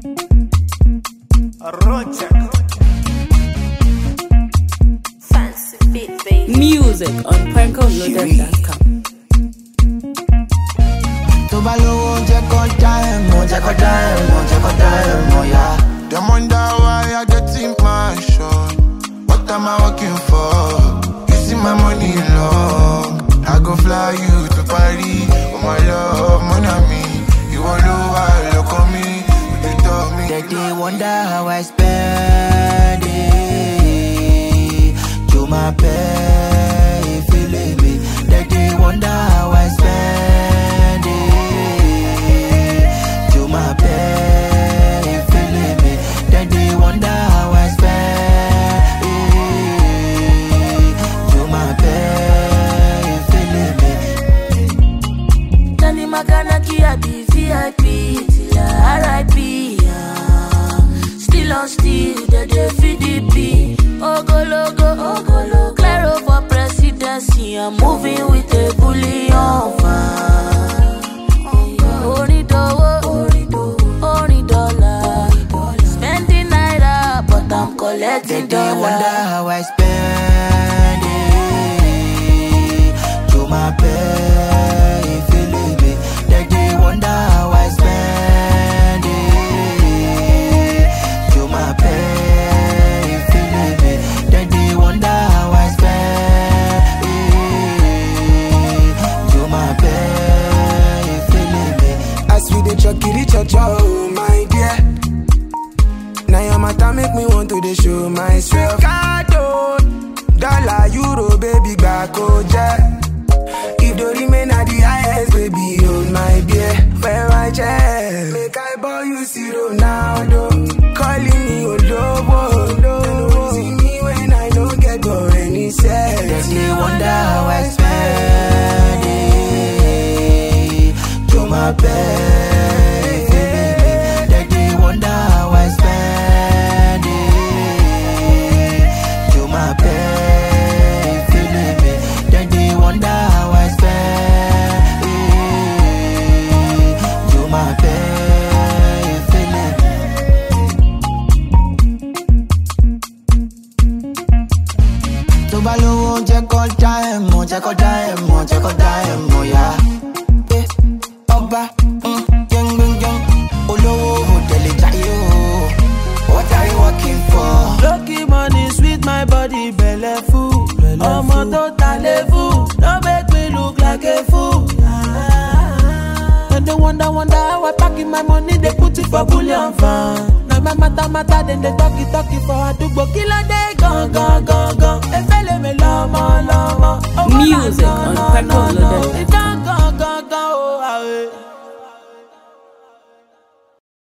Fancy beat, baby. Music on PrankoLoaded.com. Tó bá lówó jẹ́ kó dá ẹ̀ mọ̀, jẹ́ kó dá ẹ̀ mọ̀, jẹ́ kó dá ẹ̀ mọ̀, yeah. Them wonder why I get in my shot. What am I working for? You see my money long. I go fly you to Paris. Oh my love, mon ami. You all over, look on me. You tell me. They wonder how I spend it. To my pay, feeling me. They wonder how I spend it. To my pay, feeling me. They wonder how I spend it. To my pay, feeling me. Johnny Makanaki at the VIP till RIP. Still on still, they feed the P. Ogologo, Claro for presidency. I'm moving with a bullion van. Only dollar. Spending naira, but I'm collecting They wonder dollar. how I spend it. To my pay, feeling me. They wonder how I spend it. To my pay, feeling me. They wonder how I spend it. To my pay, feeling me. As we dey chuckity cho my dear. Now your matter make me want to dey show myself. Ricardo, dollar, euro, baby, back jet. If the remain at the highest, baby, hold my beer. Where I check, make I buy you Ronaldo. Calling me Olobo. See me when I don't get go any sense. They wonder how I spend it. To my pay, feeling me. They wonder how I spend it. To my pay, feeling me. They wonder how I spend it. To my pay, feeling me. Tó bá lówó jẹ́ kó dá ẹ̀ mọ̀, jẹ́ kó dá ẹ̀ mọ̀, jẹ́ kó dá ẹ̀ mọ̀, yeah. Ọba, yẹ́ngbẹ́ngbẹ́ng, olówó òdẹ̀lẹ̀ jayé o. What are you working for? Lucky money, sweet my body, belle full. Ọmọ tó ta lé fún, no make me look like a fool. And they wonder how I pack in my money, they put it for bullion fan. Now my matter, then they talk it for àdúgbò. Kí ló dé gan. Efele me lomo. Music on PrankoLoaded.com.